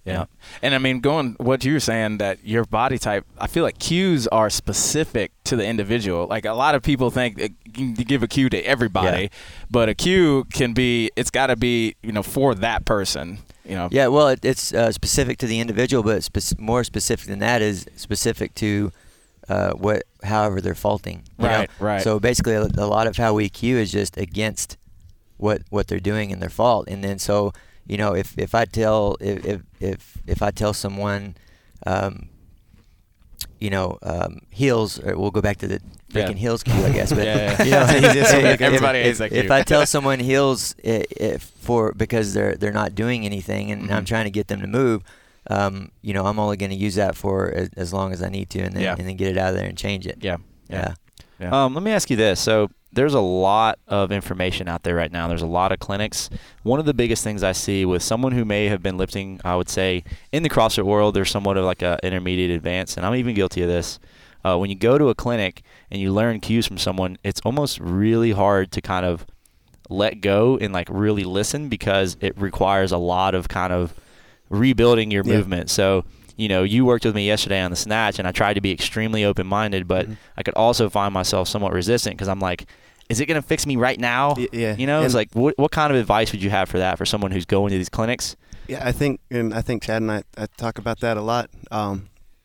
Yeah. And I mean, going what you were saying, that your body type, I feel like cues are specific to the individual. Like a lot of people think that you can give a cue to everybody, yeah. but a cue can be, it's got to be, you know, for that person. You know. Yeah, well, it, it's uh, specific to the individual, but spe- more specific than that is specific to uh, what, however they're faulting. You right, know? right. So basically, a, a lot of how we cue is just against what what they're doing and their fault, and then so. You know, if, if I tell if, if if if I tell someone, um, you know, um, heels, or we'll go back to the freaking yeah. heels cue, I guess. But yeah, yeah. you know, if, everybody if, hates that cue. If I tell someone heels, if for because they're they're not doing anything, and mm-hmm. I'm trying to get them to move, um, you know, I'm only going to use that for as, as long as I need to, and then yeah. and then get it out of there and change it. Yeah, yeah. yeah. yeah. Um, let me ask you this. So. There's a lot of information out there right now. There's a lot of clinics. One of the biggest things I see with someone who may have been lifting, I would say, in the CrossFit world, they're somewhat of like a intermediate advanced, and I'm even guilty of this. Uh, when you go to a clinic and you learn cues from someone, it's almost really hard to kind of let go and like really listen, because it requires a lot of kind of rebuilding your yeah. movement. So, you know, you worked with me yesterday on the snatch, and I tried to be extremely open-minded, but mm-hmm. I could also find myself somewhat resistant, because I'm like, is it going to fix me right now? Yeah. You know, and it's like, what what kind of advice would you have for that, for someone who's going to these clinics? Yeah, I think, and I think Chad and I, I talk about that a lot. Um,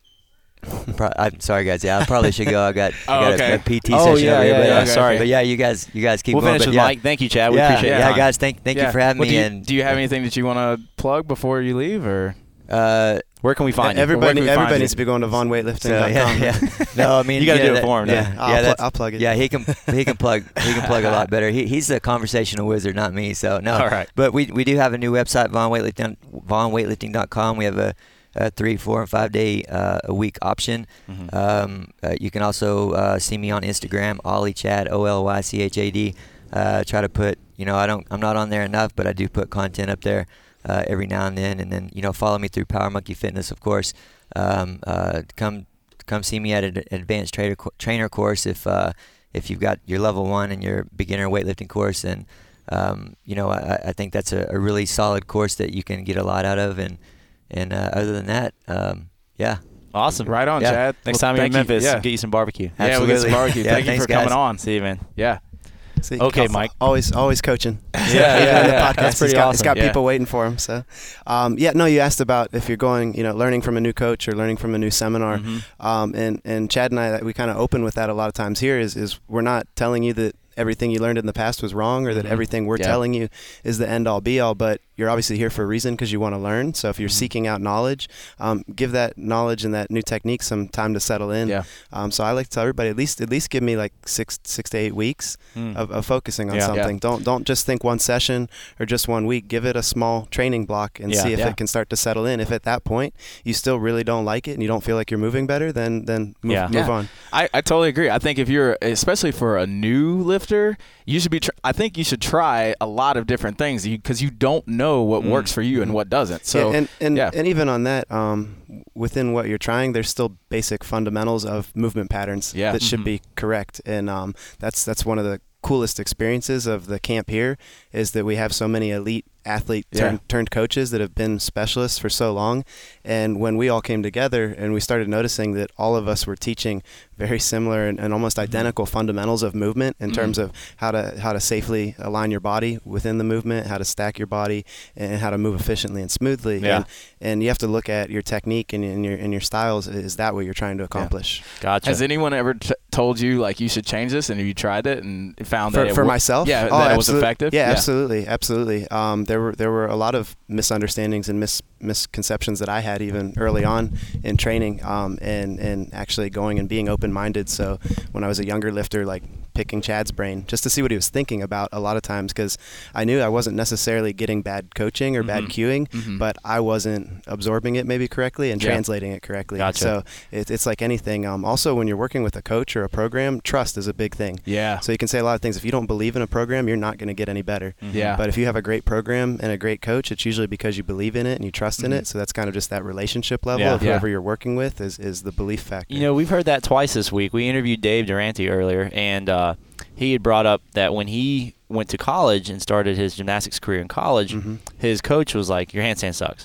Pro- I'm sorry, guys. Yeah, I probably should go. I got, oh, I got okay. a, a P T oh, session yeah, over here. yeah, But, yeah, uh, sorry. But yeah, you guys, you guys keep we'll going. finish but with yeah. Mike. Thank you, Chad. We yeah, appreciate yeah, it. guys. Thank, thank yeah. you for having well, me. Do you, and do you have anything that you want to plug before you leave, or? Uh, Where can we find everybody, you? Everybody needs to be going to von weightlifting dot com. So, yeah, yeah. No, I mean, you got to yeah, do it that, for him. Yeah, yeah, I'll, yeah pl- I'll plug it. Yeah, he can he can plug he can plug a lot better. He he's a conversational wizard, not me. So no. All right. But we we do have a new website, von weightlifting von weightlifting dot com. We have a, a three, four, and five day uh, a week option. Mm-hmm. Um, uh, you can also uh, see me on Instagram, Ollie Chad, O L Y C H A D. Uh, try to put, you know, I don't I'm not on there enough, but I do put content up there uh, every now and then. And then, you know, follow me through Power Monkey Fitness, of course. Um, uh, come come see me at an advanced trainer trainer course if uh, if you've got your level one and your beginner weightlifting course, and um, you know I, I think that's a, a really solid course that you can get a lot out of, and and uh, other than that, um, yeah. Awesome. Right on, yeah. Chad. Next well, time you're in Memphis, you. Yeah. get you some barbecue. Yeah, we'll get some barbecue. Yeah, thank you thanks, for coming guys. on. See you, man. Yeah. See, Okay, Mike. Always, always coaching. Yeah, yeah, the yeah. podcast. That's pretty it's got, awesome. It's got Yeah. people waiting for him. So, um, yeah, no, you asked about if you're going, you know, learning from a new coach or learning from a new seminar. Mm-hmm. Um, and, and Chad and I, we kind of open with that a lot of times here is, is we're not telling you that everything you learned in the past was wrong, or that Mhm. everything we're Yeah. telling you is the end all be all, but you're obviously here for a reason because you want to learn. So if you're Mhm. seeking out knowledge, um, give that knowledge and that new technique some time to settle in. Yeah. Um, so I like to tell everybody at least at least give me like six six to eight weeks Mm. of, of focusing on Yeah. something. Don't don't just think one session or just one week. Give it a small training block and Yeah. see if Yeah. it can start to settle in. If at that point you still really don't like it and you don't feel like you're moving better, then then move, Yeah. move Yeah. on. I, I totally agree. I think if you're, especially for a new lifter, you should be. Tr- I think you should try a lot of different things because you, you don't know what Mm. works for you and what doesn't. So Yeah, and and, yeah. and even on that, um, within what you're trying, there's still basic fundamentals of movement patterns Yeah. that should Mhm. be correct. And um, that's that's one of the coolest experiences of the camp here is that we have so many elite athlete Yeah. turned, turned coaches that have been specialists for so long. And when we all came together and we started noticing that all of us were teaching very similar and, and almost identical fundamentals of movement in Mhm. terms of how to how to safely align your body within the movement, how to stack your body, and how to move efficiently and smoothly. Yeah. And, and you have to look at your technique and, and your and your styles. Is that what you're trying to accomplish? Gotcha. Has anyone ever t- told you like you should change this, and have you tried it and found For, that it for wo- myself, Yeah, oh, that it was absolute- effective. Yeah, absolutely, absolutely. Um, there were there were a lot of misunderstandings and mis- misconceptions that I had even early on in training, um, and and actually going and being open-minded. So when I was a younger lifter, like picking Chad's brain just to see what he was thinking about a lot of times, because I knew I wasn't necessarily getting bad coaching or bad Mhm. cueing, Mhm. but I wasn't absorbing it maybe correctly and Yeah. translating it correctly. Gotcha. So it, it's like anything. Um, also, when you're working with a coach or a program, trust is a big thing. Yeah. So you can say a lot of things. If you don't believe in a program, you're not going to get any better. Mhm. Yeah. But if you have a great program and a great coach, it's usually because you believe in it and you trust in Mhm. it. So that's kind of just that relationship level Yeah. of Yeah. whoever you're working with is, is the belief factor. You know, we've heard that twice this week. We interviewed Dave Durante earlier, and uh, he had brought up that when he went to college and started his gymnastics career in college, Mhm. his coach was like, your handstand sucks.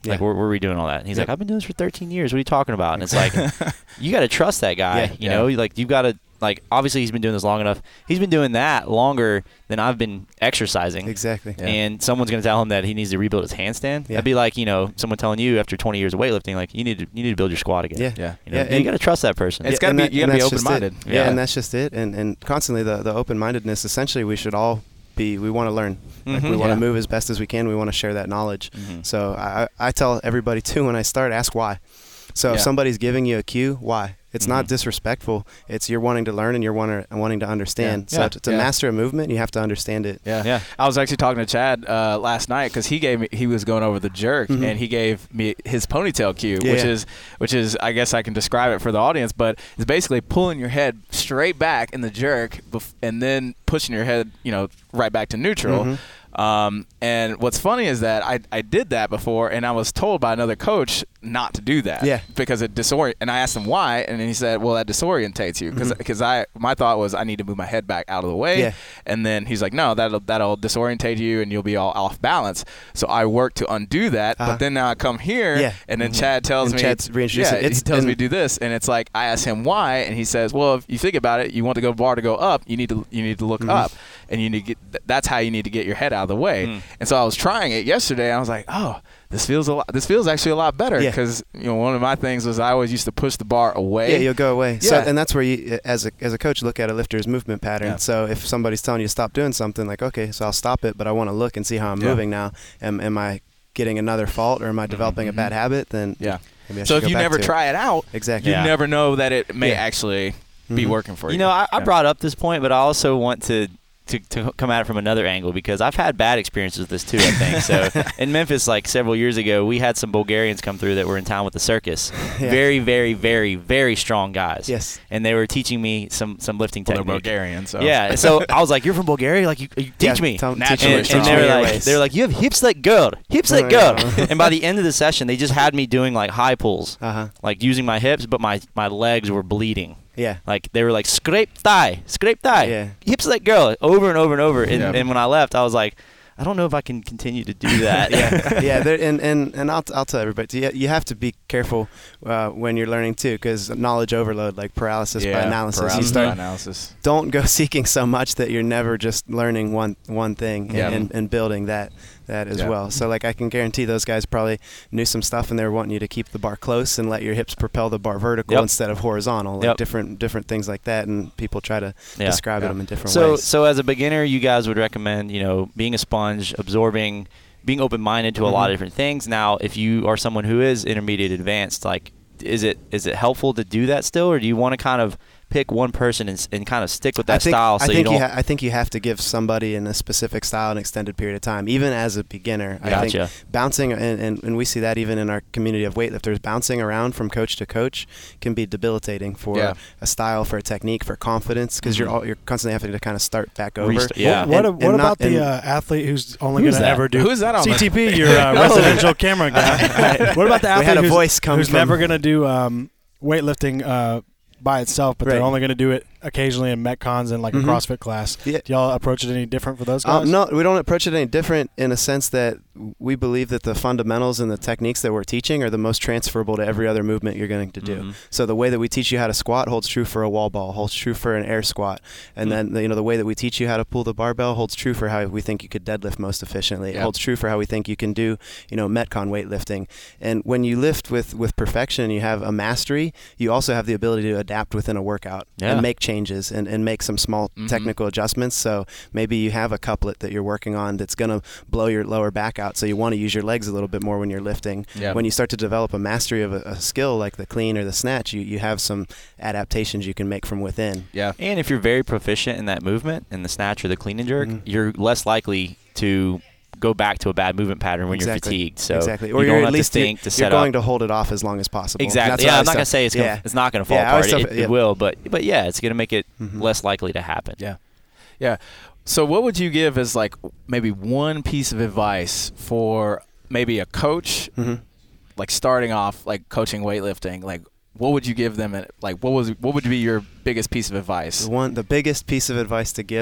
Yeah. Like, we're, we're redoing all that. And he's Yep. like, I've been doing this for thirteen years. What are you talking about? And it's like, you got to trust that guy. Yeah. You Yeah. know, like, you've got to, like, obviously he's been doing this long enough. He's been doing that longer than I've been exercising. Exactly. Yeah. And someone's going to tell him that he needs to rebuild his handstand. Yeah. That'd be like, you know, someone telling you after twenty years of weightlifting, like, you need to you need to build your squat again. Yeah. Yeah. You know, Yeah, you and- got to trust that person. It's Yeah, gotta and be- that- you and gotta be that's just it. open-minded. Yeah. Yeah. and that's just it. And and constantly the the open-mindedness. Essentially, we should all be. We want to learn. Like Mhm. we want to Yeah. move as best as we can. We want to share that knowledge. Mhm. So I I tell everybody too when I start, ask why. So if Yeah. somebody's giving you a cue, why? It's not Mhm. disrespectful. It's you're wanting to learn and you're wanting wanting to understand. Yeah. So Yeah. to, to Yeah. master a movement, you have to understand it. Yeah. Yeah. I was actually talking to Chad uh, last night because he gave me he was going over the jerk Mhm. and he gave me his ponytail cue, Yeah, which yeah. is which is I guess I can describe it for the audience, but it's basically pulling your head straight back in the jerk bef- and then pushing your head, you know, right back to neutral. Mhm. Um, and what's funny is that I, I did that before, and I was told by another coach not to do that. Yeah. Because it disorient. And I asked him why, and then he said, "Well, that disorientates you." Because Mhm. I my thought was I need to move my head back out of the way. Yeah. And then he's like, "No, that'll that'll disorientate you, and you'll be all off balance." So I work to undo that. Uh-huh. But then now I come here, Yeah. and then Mhm. Chad tells And me, Chad's reintroducing yeah, it. It's- he tells me and- to do this, and it's like I ask him why, and he says, "Well, if you think about it, you want the go bar to go up, you need to you need to look Mhm. up, and you need to get th- that's how you need to get your head out of the way." Mm. And so I was trying it yesterday. And I was like, "Oh, this feels a lot. This feels actually a lot better." Yeah. Because you know, one of my things was I always used to push the bar away. Yeah, you'll go away. So, Yeah. and that's where you, as a as a coach, look at a lifter's movement pattern. Yeah. So if somebody's telling you to stop doing something, like, okay, so I'll stop it, but I want to look and see how I'm Yeah. moving now. Am am I getting another fault, or am I developing Mhm. a bad habit? Then Yeah. maybe I So should if go you back never to it. try it out, exactly, you Yeah. never know that it may Yeah. actually be Mhm. working for you. You know, I, I Yeah. brought up this point, but I also want to, to to come at it from another angle because I've had bad experiences with this too, I think. So in Memphis, like several years ago, we had some Bulgarians come through that were in town with the circus. Yeah. Very, very, very, very strong guys. Yes. And they were teaching me some, some lifting Well, they're technique. Bulgarian, so Yeah. So I was like, "You're from Bulgaria? Like, you, you teach Yeah, me." tell- teach Naturally me- and, teach and me they were your like, ways. they were like, "You have hips like gold, hips like Oh, gold." yeah. And by the end of the session, they just had me doing like high pulls, Uh-huh. like using my hips, but my my legs were bleeding. Yeah. Like they were like scrape thigh, scrape thigh, Yeah. hips like girl, over and over and over. And, Yeah. and when I left, I was like, I don't know if I can continue to do that. yeah, yeah. There, and and and I'll I'll tell everybody, you, you have to be careful uh, when you're learning too, because knowledge overload, like paralysis by Yeah, analysis, paralysis you start by analysis. don't go seeking so much that you're never just learning one one thing and, Yeah. and, and building that that as Yeah. well. So like I can guarantee those guys probably knew some stuff and they were wanting you to keep the bar close and let your hips propel the bar vertical Yep. instead of horizontal, like Yep. different different things like that. And people try to Yeah. describe Yeah. them in different So ways. so as a beginner, you guys would recommend, you know, being a sponge, absorbing, being open-minded to a lot of Mhm. different things. Now, if you are someone who is intermediate advanced, like is it is it helpful to do that still, or do you want to kind of pick one person and, s- and kind of stick with that I think, style so I think you don't ha- I think you have to give somebody in a specific style an extended period of time, even as a beginner. I Gotcha. think bouncing, and, and, and we see that even in our community of weightlifters, bouncing around from coach to coach can be debilitating for Yeah. a style, for a technique, for confidence, because Mhm. you're all, you're constantly having to kind of start back over. Rest- yeah. What, And- what and about not- the and- uh, athlete who's only Who's going to that? ever do Who's that on C T P, the- your uh, residential camera guy? What about the We athlete had a who's, voice come who's from- never going to do um, weightlifting uh, by itself, but Right. they're only going to do it occasionally in Metcons and like Mhm. a CrossFit class? Yeah. Do y'all approach it any different for those Uh, guys? no, we don't approach it any different in a sense that we believe that the fundamentals and the techniques that we're teaching are the most transferable to every other movement you're going to do. Mhm. So the way that we teach you how to squat holds true for a wall ball, holds true for an air squat, and Mm. then you know the way that we teach you how to pull the barbell holds true for how we think you could deadlift most efficiently. It Yeah. holds true for how we think you can do you know Metcon weightlifting. And when you lift with with perfection, you have a mastery. You also have the ability to adapt within a workout Yeah. and make changes and, and make some small Mhm. technical adjustments. So maybe you have a couplet that you're working on that's going to blow your lower back out, so you want to use your legs a little bit more when you're lifting. Yeah. When you start to develop a mastery of a, a skill like the clean or the snatch, you, you have some adaptations you can make from within. Yeah. And if you're very proficient in that movement, in the snatch or the clean and jerk, Mhm. you're less likely to go back to a bad movement pattern when Exactly. you're fatigued. So exactly. you Or don't you're have at least to you're- think to you're set going up. to hold it off as long as possible. Exactly. That's Yeah, what I I'm not gonna always say it's tell- gonna, yeah. it's not gonna fall Yeah, I always apart. tell- It, it yeah. will, but but yeah, it's gonna make it Mhm. less likely to happen. Yeah. Yeah. So what would you give as like maybe one piece of advice for maybe a coach Mhm. like starting off like coaching weightlifting? Like what would you give them at, like what was what would be your biggest piece of advice? The one, the biggest piece of advice to give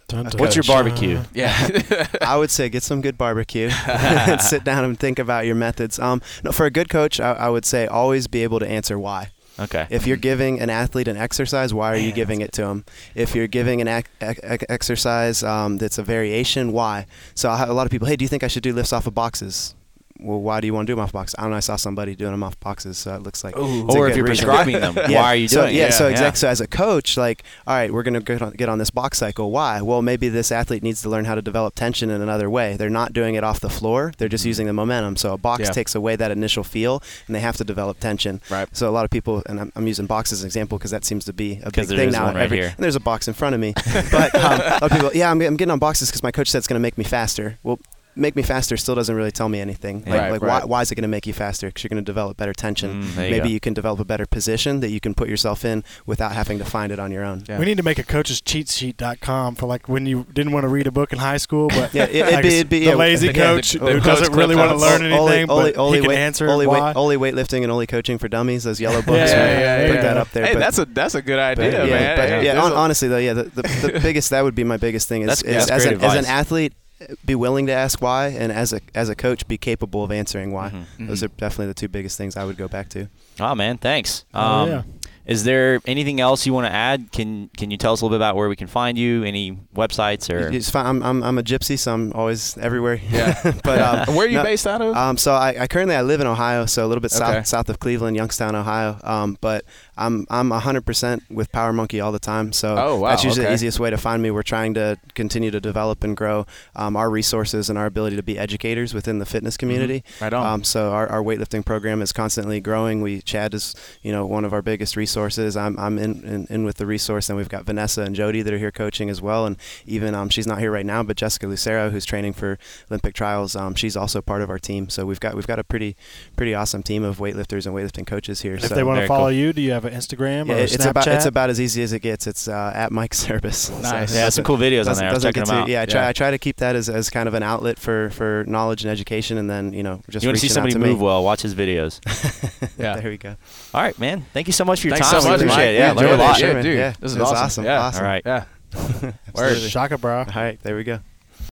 Dun, dun, What's your dun. barbecue? Yeah. I would say get some good barbecue and sit down and think about your methods. Um, no, for a good coach, I, I would say always be able to answer why. Okay. If you're giving an athlete an exercise, why are you giving it to them? If you're giving an ec- ec- exercise um, that's a variation, why? So I have a lot of people, hey, do you think I should do lifts off of boxes? Well, why do you want to do them off boxes? I don't know. I saw somebody doing them off boxes, so it looks like. Ooh. it's a Or good if you're reason. prescribing them, Yeah. why are you so, doing yeah, it? so exactly. So as a coach, like, all right, we're going to get on, get on this box cycle. Why? Well, maybe this athlete needs to learn how to develop tension in another way. They're not doing it off the floor. They're just using the momentum. So a box Yeah. takes away that initial feel, and they have to develop tension. Right. So a lot of people, and I'm, I'm using box as an example because that seems to be a 'Cause big there thing is now. one right Every, here. and there's a box in front of me. But um, a lot of people, yeah, I'm, I'm getting on boxes because my coach said it's going to make me faster. Well, make me faster still doesn't really tell me anything. Like, Right, like right. Why, why is it going to make you faster? Because you're going to develop better tension. Mm, there you Maybe go. you can develop a better position that you can put yourself in without having to find it on your own. Yeah. We need to make a coaches cheat sheet dot com for like when you didn't want to read a book in high school, but Yeah, it- it'd like be- it's it'd be- the yeah, lazy yeah, the- coach the who coach doesn't really want to clip learn notes. anything, only, but only he can weight, answer only, why. weight, only weightlifting and only coaching for dummies. Those yellow books. Yeah, right? yeah, yeah, Put yeah. that up there. Hey, but, that's a that's a good but, idea, yeah, man. but, Hey, yeah, there's hon- a- honestly though, yeah, the, the, the biggest that would be my biggest thing is, That's- is that's as, great an, as an advice. athlete, be willing to ask why, and as a as a coach, be capable of answering why. Mhm. Those are definitely the two biggest things I would go back to. Oh man, thanks. Oh, Um, yeah. Is there anything else you want to add? Can Can you tell us a little bit about where we can find you? Any websites or? It's fine. I'm, I'm I'm a gypsy, so I'm always everywhere. Yeah. but um, Where are you no- based out of? Um, so I, I currently I live in Ohio, so a little bit south Okay. south of Cleveland, Youngstown, Ohio. Um, but I'm I'm one hundred percent with Power Monkey all the time. So Oh, wow, that's usually okay. the easiest way to find me. We're trying to continue to develop and grow um, our resources and our ability to be educators within the fitness community. Right on. Um, so our, our weightlifting program is constantly growing. We Chad is you know one of our biggest resources. I'm I'm in, in, in with the resource, and we've got Vanessa and Jody that are here coaching as well. And even um, she's not here right now, but Jessica Lucero, who's training for Olympic trials, um, she's also part of our team. So we've got we've got a pretty pretty awesome team of weightlifters and weightlifting coaches here. If so they want to very follow cool. you, do you have an Instagram yeah, or a it's Snapchat? about it's about as easy as it gets. It's uh, at Mike Service. Nice. So Yeah, it some cool videos on doesn't- there. I was doesn't checking get them too- out. Yeah, I try Yeah. I try to keep that as, as kind of an outlet for, for knowledge and education, and then you know just You want to see reaching somebody out to move me. well? Watch his videos. Yeah. There we go. All right, man. Thank you so much for your Thanks time. so We much, appreciate Mike. it. Yeah, We learned a enjoyed lot. it. Sure, Yeah, dude. yeah. This is It was awesome. awesome. Yeah. Awesome. All right. Yeah. Absolutely. Shaka, bro. All right, there we go.